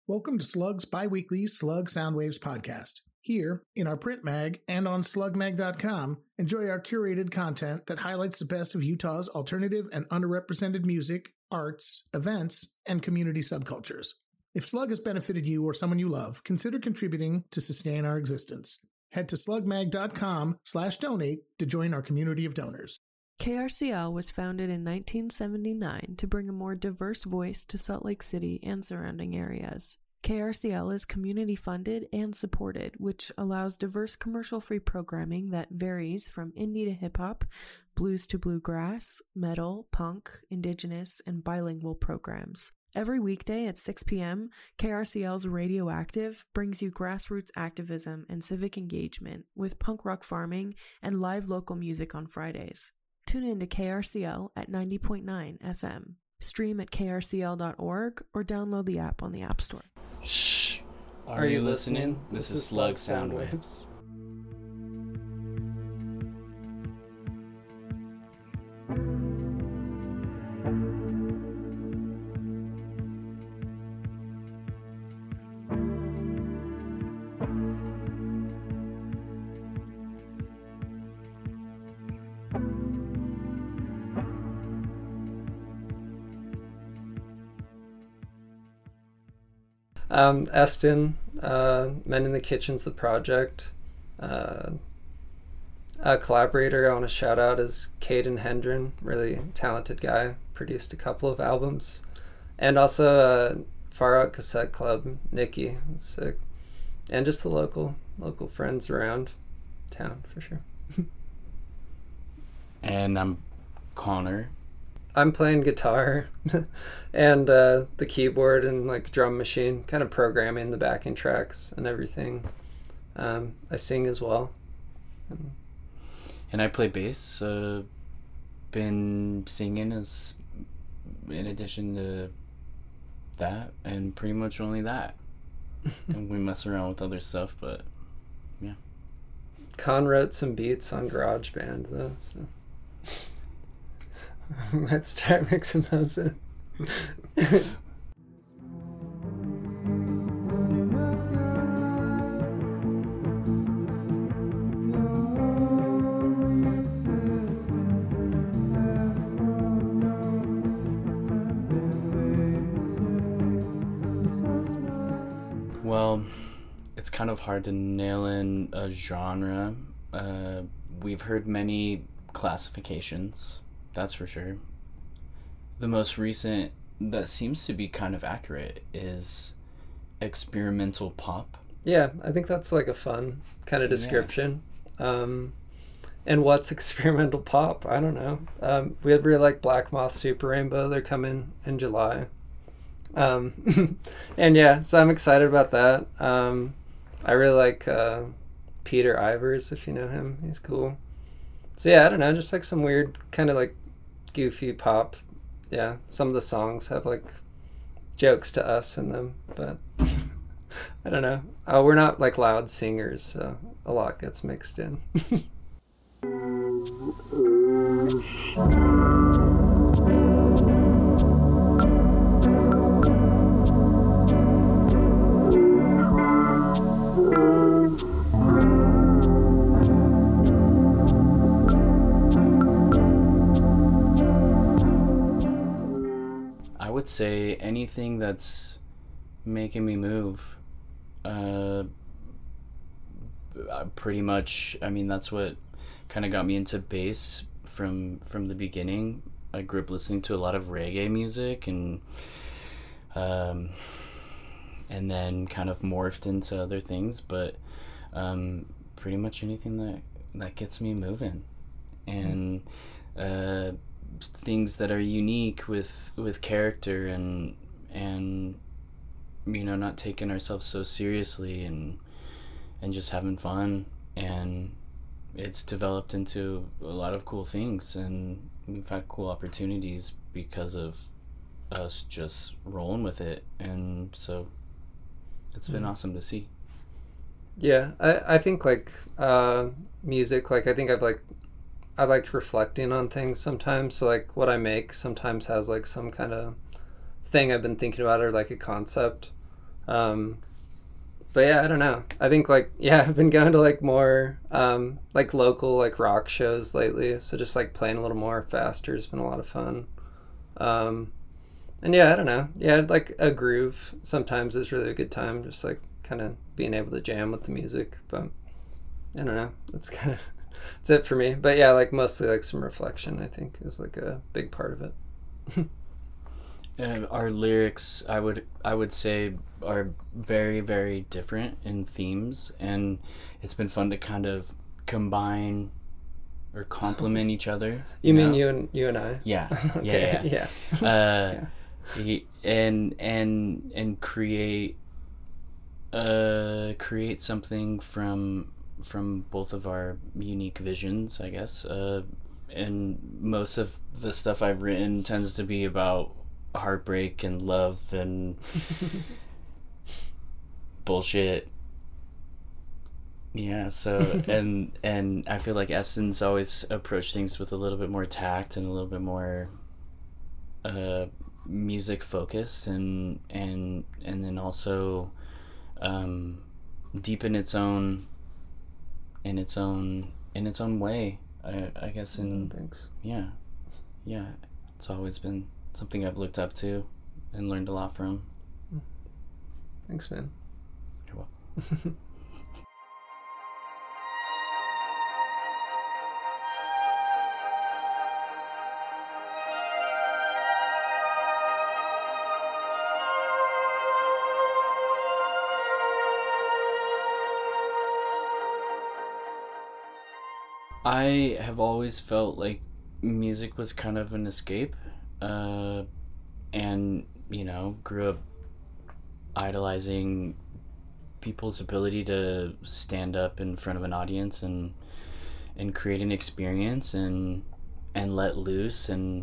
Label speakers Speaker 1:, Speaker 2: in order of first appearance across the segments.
Speaker 1: Welcome to Slug's bi-weekly Slug Soundwaves podcast. Here, in our print mag and on slugmag.com, enjoy our curated content that highlights the best of Utah's alternative and underrepresented music, arts, events, and community subcultures. If Slug has benefited you or someone you love, consider contributing to sustain our existence. Head to slugmag.com/donate to join our community of donors.
Speaker 2: KRCL was founded in 1979 to bring a more diverse voice to Salt Lake City and surrounding areas. KRCL is community-funded and supported, which allows diverse commercial-free programming that varies from indie to hip-hop, blues to bluegrass, metal, punk, indigenous, and bilingual programs. Every weekday at 6 p.m., KRCL's Radioactive brings you grassroots activism and civic engagement with punk rock farming and live local music on Fridays. Tune in to KRCL at 90.9 FM. Stream at krcl.org or download the app on the App Store.
Speaker 3: Shh! Are you listening? This is Slug Soundwaves.
Speaker 4: Eston, Men in the Kitchen's the project. A collaborator I want to shout out is Caden Hendren, really talented guy, produced a couple of albums. And also Far Out Cassette Club, Nikki, sick. And just the local friends around town, for sure.
Speaker 3: And I'm Connor.
Speaker 4: I'm playing guitar and the keyboard and like drum machine, kind of programming the backing tracks and everything. I sing as well.
Speaker 3: And I play bass. Been singing as in addition to that, and pretty much only that. And we mess around with other stuff, but yeah.
Speaker 4: Con wrote some beats on GarageBand though, so might start mixing those in.
Speaker 3: Well, it's kind of hard to nail in a genre. We've heard many classifications. That's for sure. The most recent that seems to be kind of accurate is experimental pop.
Speaker 4: Yeah, I think that's like a fun kind of description. Yeah. And what's experimental pop? I don't know. We really like Black Moth Super Rainbow. They're coming in July. And yeah, so I'm excited about that. I really like Peter Ivers, if you know him. He's cool. So yeah, I don't know, just like some weird kind of like goofy pop. Yeah, some of the songs have like jokes to us in them, but I don't know. We're not like loud singers, so a lot gets mixed in.
Speaker 3: I would say anything that's making me move. Pretty much, I mean, that's what kind of got me into bass from the beginning. I grew up listening to a lot of reggae music and then kind of morphed into other things, but pretty much anything that gets me moving. And things that are unique with character and you know, not taking ourselves so seriously and just having fun, and it's developed into a lot of cool things, and we've had cool opportunities because of us just rolling with it, and so it's been awesome to see.
Speaker 4: Yeah, I think like music, like I think I like reflecting on things sometimes. So like what I make sometimes has like some kind of thing I've been thinking about or like a concept. But yeah, I don't know. I think like, yeah, I've been going to like more like local like rock shows lately. So just like playing a little more faster has been a lot of fun. And yeah, I don't know. Yeah, like a groove sometimes is really a good time. Just like kind of being able to jam with the music. But I don't know. That's it for me. But yeah, like mostly like some reflection, I think, is like a big part of it.
Speaker 3: Our lyrics, I would say, are very, very different in themes, and it's been fun to kind of combine or complement each other.
Speaker 4: You mean you and I?
Speaker 3: Yeah.
Speaker 4: Okay,
Speaker 3: yeah.
Speaker 4: Yeah.
Speaker 3: And create something from both of our unique visions, I guess. And most of the stuff I've written tends to be about heartbreak and love and bullshit. Yeah, so and I feel like Eston's always approached things with a little bit more tact and a little bit more music focused, and then also deep in its own way, I guess. And
Speaker 4: Thanks.
Speaker 3: Yeah, it's always been something I've looked up to and learned a lot from.
Speaker 4: Thanks, man.
Speaker 3: You're welcome. I have always felt like music was kind of an escape, and grew up idolizing people's ability to stand up in front of an audience and create an experience and let loose, and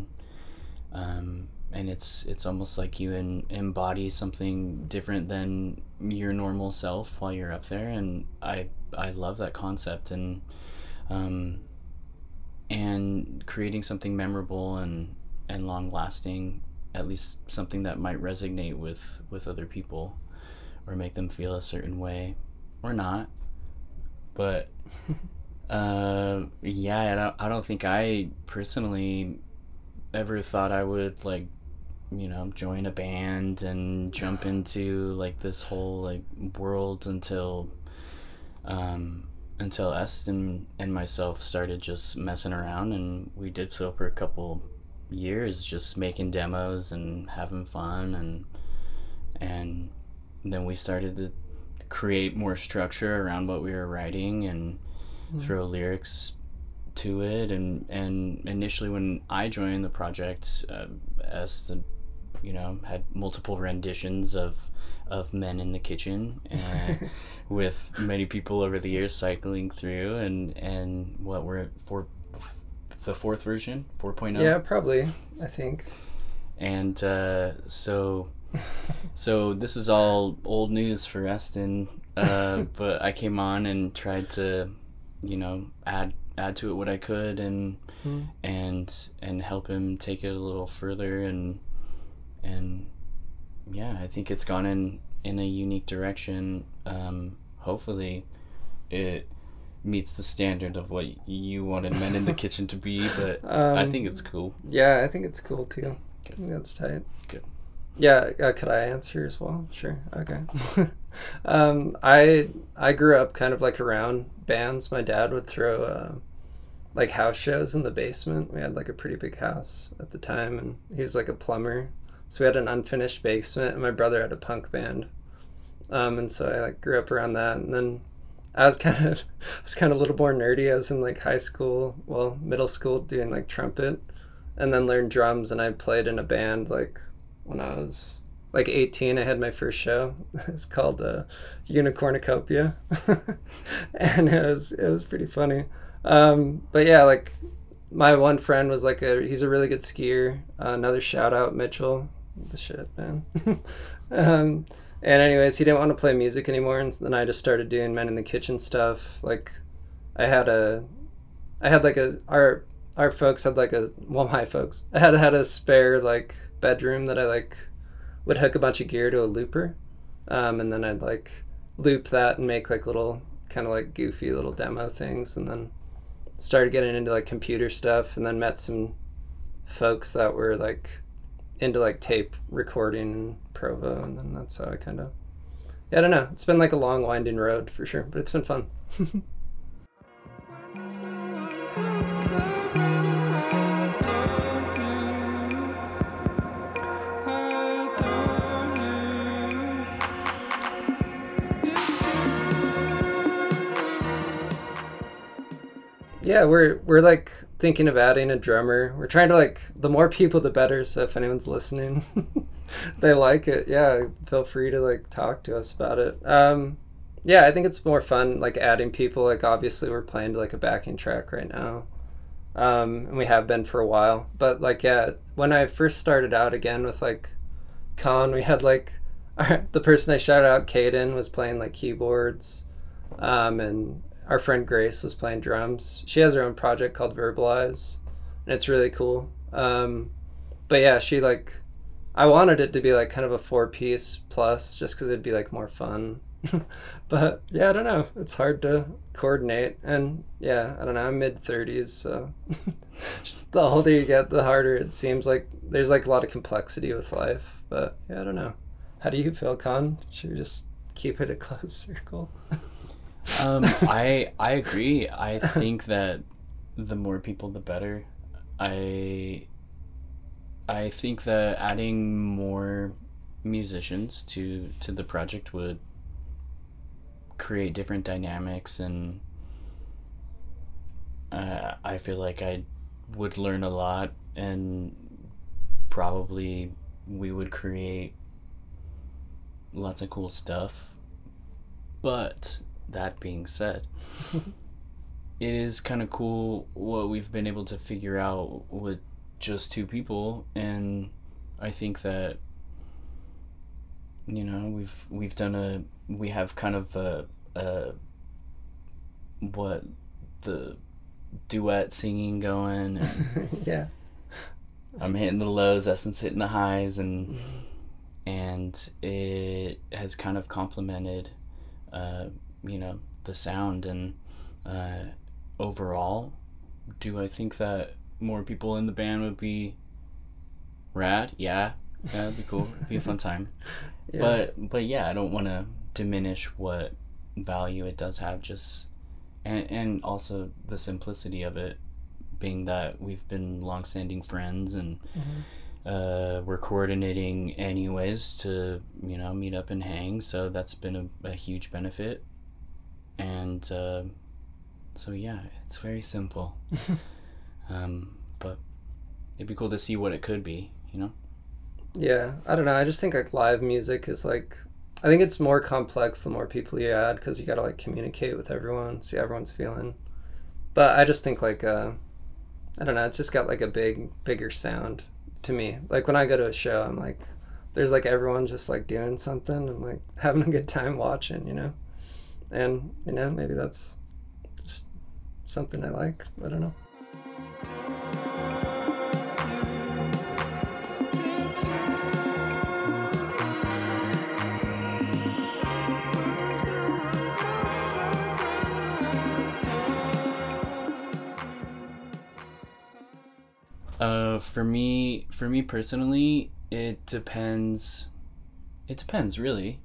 Speaker 3: it's almost like you embody something different than your normal self while you're up there, and I love that concept, and creating something memorable and long lasting, at least something that might resonate with other people or make them feel a certain way or not. But yeah, I don't think I personally ever thought I would join a band and jump into like this whole like world until Eston and myself started just messing around, and we did so for a couple years, just making demos and having fun, and then we started to create more structure around what we were writing and throw lyrics to it, and initially when I joined the project, Eston had multiple renditions of Men in the Kitchen, with many people over the years cycling through, and what we're for the fourth version, 4.0.
Speaker 4: Yeah, probably, I think.
Speaker 3: And so this is all old news for Eston, but I came on and tried to add to it what I could, and help him take it a little further, and yeah, I think it's gone in a unique direction. Hopefully it meets the standard of what you wanted Men in the Kitchen to be, but I think it's cool.
Speaker 4: Yeah, I think it's cool too.
Speaker 3: Good.
Speaker 4: I think that's tight.
Speaker 3: Good.
Speaker 4: Yeah, could I answer as well? Sure. Okay. I grew up kind of like around bands. My dad would throw like house shows in the basement. We had like a pretty big house at the time, and he's like a plumber. So we had an unfinished basement, and my brother had a punk band. And so I like grew up around that, and then I was kind of a little more nerdy. I was in like middle school, doing like trumpet, and then learned drums, and I played in a band like when I was like 18. I had my first show. It's called Unicornucopia, and it was pretty funny. But yeah, like my one friend was like he's a really good skier. Another shout out, Mitchell. The shit, man. And anyways, he didn't want to play music anymore, and then I just started doing Men in the Kitchen stuff. Like our folks had like my folks had a spare like bedroom that I like would hook a bunch of gear to a looper, And then I'd like loop that and make like little kind of like goofy little demo things, and then started getting into like computer stuff, and then met some folks that were like into like tape recording and Provo, and then that's how I kind of, I don't know, it's been like a long winding road for sure, but it's been fun. Yeah, we're like thinking of adding a drummer. We're trying to like, the more people the better, so if anyone's listening they like it, yeah, feel free to like talk to us about it. Yeah, I think it's more fun like adding people. Like obviously we're playing to like a backing track right now, and we have been for a while, but like, yeah, when I first started out again with like Con, we had like the person I shouted out, Caden, was playing like keyboards, and our friend Grace was playing drums. She has her own project called Verbalize, and it's really cool. But yeah, she like, I wanted it to be like kind of a 4-piece plus, just because it'd be like more fun. But yeah, I don't know. It's hard to coordinate, and yeah, I don't know. I'm mid-30s, so just the older you get, the harder it seems. Like there's like a lot of complexity with life. But yeah, I don't know. How do you feel, Con? Should we just keep it a closed circle?
Speaker 3: I agree. I think that the more people, the better. I think that adding more musicians to the project would create different dynamics, and I feel like I would learn a lot, and probably we would create lots of cool stuff. But that being said, it is kind of cool what we've been able to figure out with just 2 people, and I think that, you know, we have kind of what, the duet singing going, and
Speaker 4: Yeah,
Speaker 3: I'm hitting the lows, Essence hitting the highs, and it has kind of complemented you know, the sound. And overall, do I think that more people in the band would be rad? Yeah, that'd be cool. It'd be a fun time. Yeah. But yeah, I don't want to diminish what value it does have, just and also the simplicity of it, being that we've been long-standing friends, and we're coordinating anyways to, you know, meet up and hang, so that's been a huge benefit. And so yeah, it's very simple. But it'd be cool to see what it could be, you know?
Speaker 4: Yeah, I don't know. I just think like live music is like, I think it's more complex the more people you add, because you gotta like communicate with everyone, see how everyone's feeling. But I just think like, I don't know, it's just got like a bigger sound to me. Like when I go to a show, I'm like, there's like everyone just like doing something and like having a good time watching, you know? And, you know, maybe that's just something I like. I don't know.
Speaker 3: For me personally, it depends really.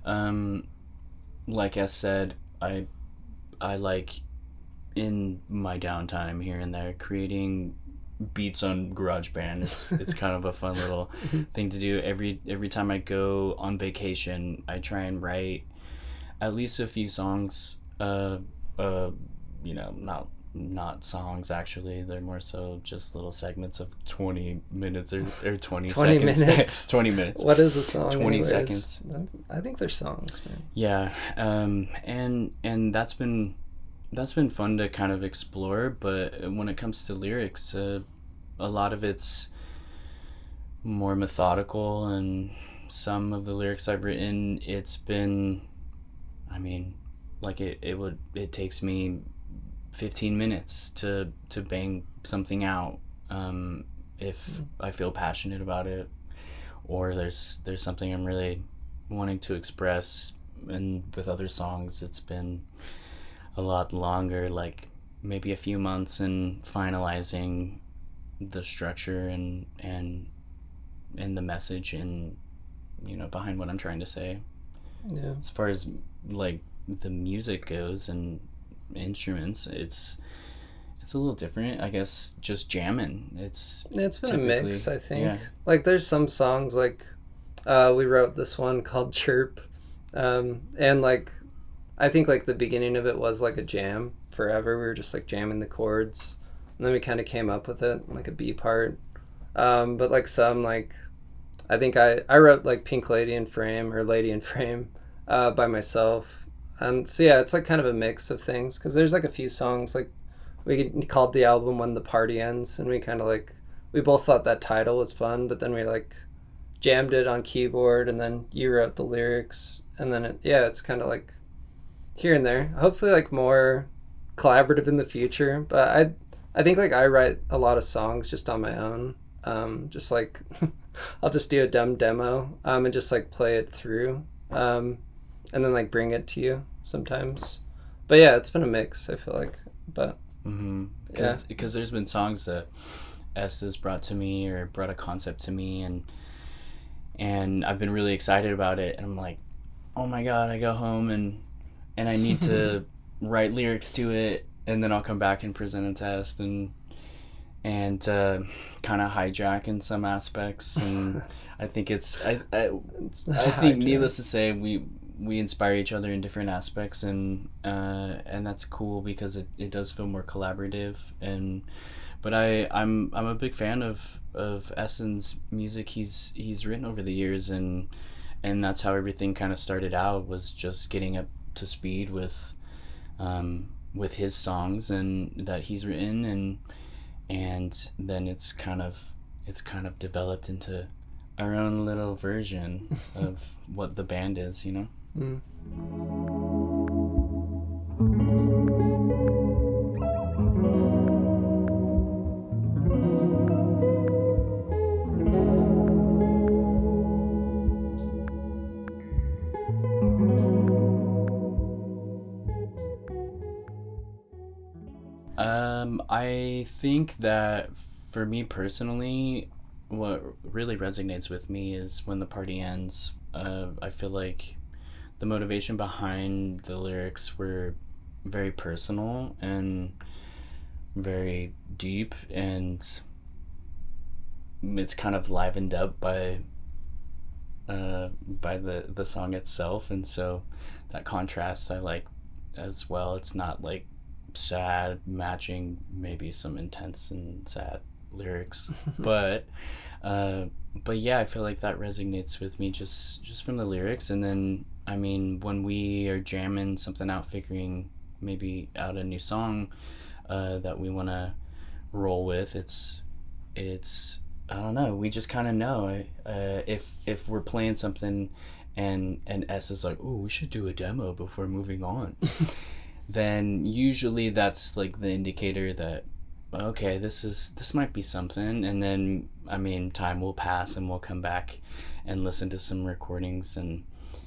Speaker 3: Like I said, I like, in my downtime here and there, creating beats on GarageBand. It's kind of a fun little thing to do. Every time I go on vacation, I try and write at least a few songs. You know, not songs actually. They're more so just little segments of 20 minutes or 20 seconds.
Speaker 4: Minutes.
Speaker 3: 20 minutes.
Speaker 4: What is a song?
Speaker 3: 20
Speaker 4: anyways?
Speaker 3: seconds.
Speaker 4: I think they're songs, man.
Speaker 3: Yeah. And that's been fun to kind of explore, but when it comes to lyrics, a lot of it's more methodical, and some of the lyrics I've written, it's been, I mean, like it takes me 15 minutes to bang something out, if I feel passionate about it, or there's something I'm really wanting to express, and with other songs it's been a lot longer, like maybe a few months in finalizing the structure and the message and behind what I'm trying to say.
Speaker 4: Yeah.
Speaker 3: As far as like the music goes and instruments, it's a little different, I guess. Just jamming. It's
Speaker 4: been a mix, I think.
Speaker 3: Yeah.
Speaker 4: Like there's some songs like we wrote this one called Chirp, and like I think like the beginning of it was like a jam forever. We were just like jamming the chords, and then we kind of came up with it like a B part. But like some like I think I wrote like Pink Lady in Frame or Lady in Frame by myself. And so yeah, it's like kind of a mix of things, because there's like a few songs like we called the album When the Party Ends, and we kind of like we both thought that title was fun, but then we like jammed it on keyboard, and then you wrote the lyrics, and then it's kind of like here and there. Hopefully like more collaborative in the future, but I think like I write a lot of songs just on my own, just like I'll just do a dumb demo and just like play it through, and then like bring it to you sometimes. But yeah, it's been a mix, I feel like. But
Speaker 3: because there's been songs that S has brought to me or brought a concept to me, and I've been really excited about it, and I'm like, oh my god, I go home and I need to write lyrics to it, and then I'll come back and present a test and kind of hijack in some aspects, and I think I think needless to say we inspire each other in different aspects, and that's cool because it does feel more collaborative. But I'm a big fan of Essen's music. He's written over the years, and that's how everything kind of started out, was just getting up to speed with his songs and that he's written, and then it's kind of developed into our own little version of what the band is, you know?
Speaker 4: Mm.
Speaker 3: I think that for me personally, what really resonates with me is When the Party Ends. I feel like the motivation behind the lyrics were very personal and very deep, and it's kind of livened up by the song itself, and so that contrast I like as well. It's not like sad matching maybe some intense and sad lyrics, but yeah, I feel like that resonates with me just from the lyrics. And then I mean, when we are jamming something out, figuring maybe out a new song that we want to roll with, it's I don't know, we just kind of know if we're playing something and S is like, oh, we should do a demo before moving on, then usually that's like the indicator that, okay, this might be something. And then I mean, time will pass and we'll come back and listen to some recordings, and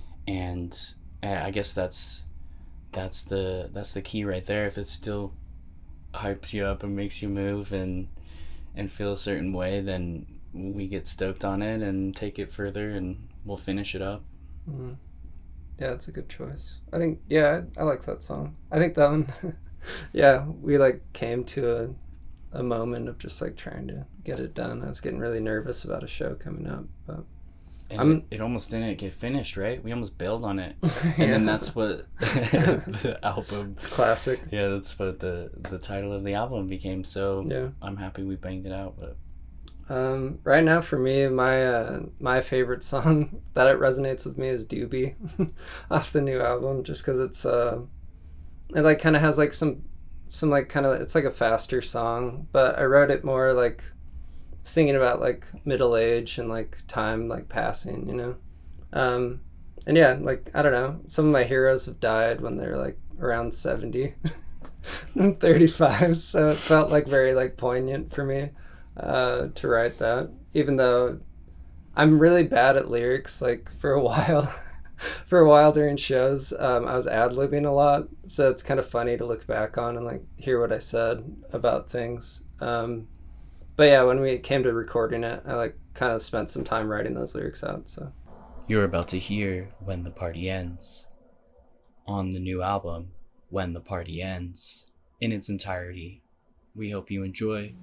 Speaker 3: I guess that's the key right there. If it still hypes you up and makes you move and feel a certain way, then we get stoked on it and take it further, and we'll finish it up.
Speaker 4: Mm-hmm. Yeah, it's a good choice. I think, yeah, I like that song. I think that one, yeah, we like came to a moment of just like trying to get it done. I was getting really nervous about a show coming up, but
Speaker 3: it almost didn't get finished, right? We almost bailed on it. And then that's what the album...
Speaker 4: It's classic.
Speaker 3: Yeah, that's what the title of the album became. So
Speaker 4: yeah.
Speaker 3: I'm happy we banged it out. But
Speaker 4: right now for me, my favorite song that it resonates with me is Doobie off the new album, just because it's it like kind of has like some like kind of, it's like a faster song, but I wrote it more like thinking about like middle age and like time like passing, you know. And yeah, like I don't know, some of my heroes have died when they're like around 70. I'm 35, so it felt like very like poignant for me to write that, even though I'm really bad at lyrics. Like for a while for a while during shows, I was ad-libbing a lot, so it's kind of funny to look back on and like hear what I said about things. But yeah, when we came to recording it, I like kind of spent some time writing those lyrics out. So
Speaker 3: You're about to hear When the Party Ends on the new album, When the Party Ends, in its entirety. We hope you enjoy.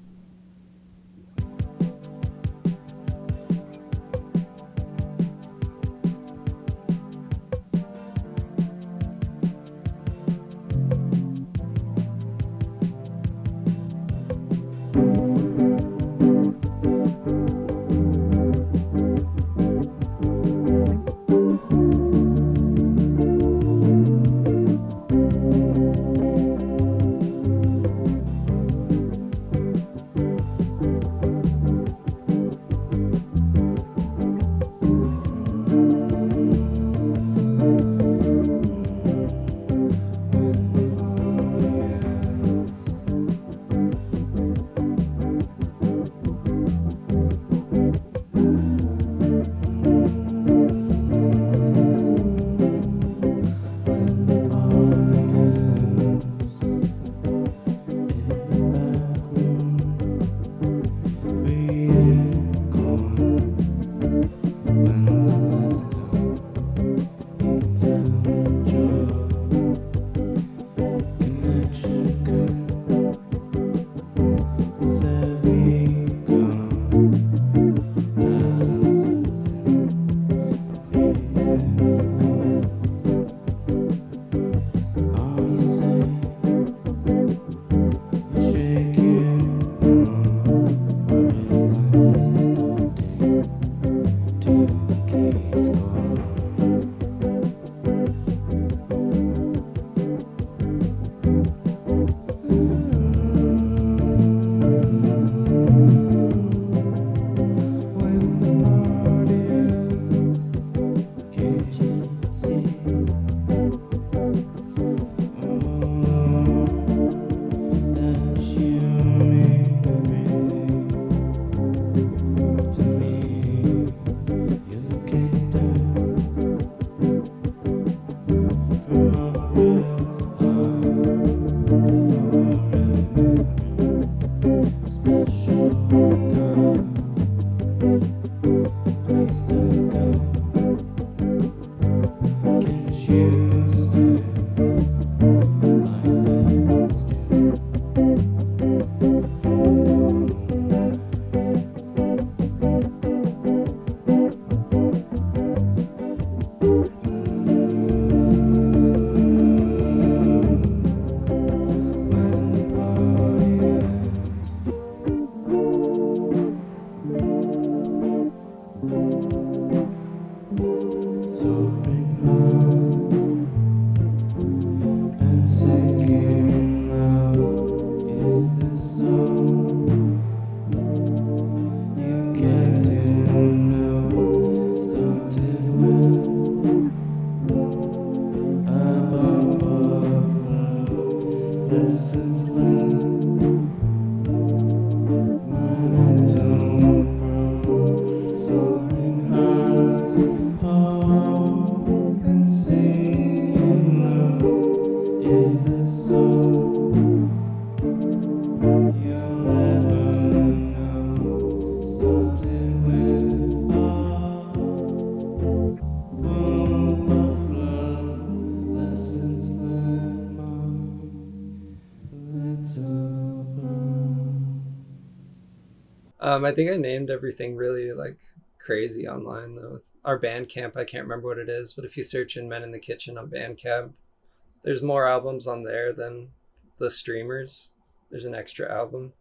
Speaker 4: I think I named everything really like crazy online though. With our Bandcamp, I can't remember what it is, but if you search in Men in the Kitchen on Bandcamp, there's more albums on there than the streamers. There's an extra album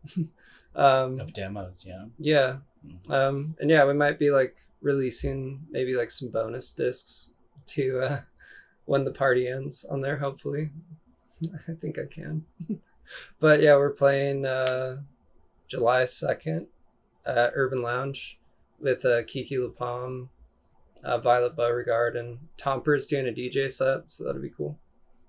Speaker 3: Of demos, yeah.
Speaker 4: Yeah. And yeah, we might be like releasing maybe like some bonus discs to When the Party Ends on there, hopefully. I think I can. But yeah, we're playing July 2nd at Urban Lounge with Kiki LaPalm, Violet Beauregard, and Tomper's doing a DJ set, so that'll be cool.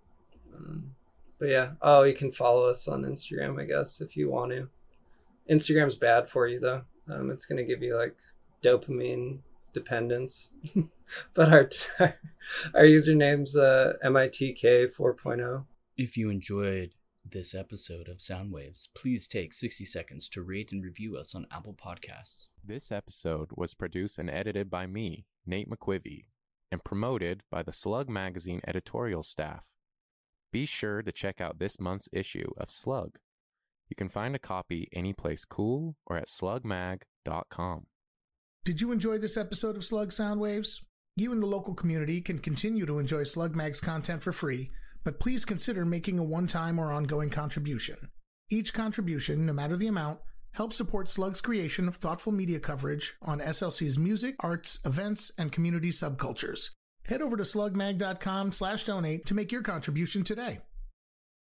Speaker 4: But yeah, you can follow us on Instagram, I guess, if you want to. Instagram's bad for you though. It's going to give you like dopamine dependence. But our username's MITK 4.0.
Speaker 3: If you enjoyed this episode of Soundwaves, please take 60 seconds to rate and review us on Apple Podcasts.
Speaker 5: This episode was produced and edited by me, Nate McQuivey, and promoted by the Slug Magazine editorial staff. Be sure to check out this month's issue of Slug. You can find a copy anyplace cool or at slugmag.com.
Speaker 1: Did you enjoy this episode of Slug Soundwaves? You and the local community can continue to enjoy Slug Mag's content for free, but please consider making a one-time or ongoing contribution. Each contribution, no matter the amount, helps support Slug's creation of thoughtful media coverage on SLC's music, arts, events, and community subcultures. Head over to slugmag.com/donate to make your contribution today.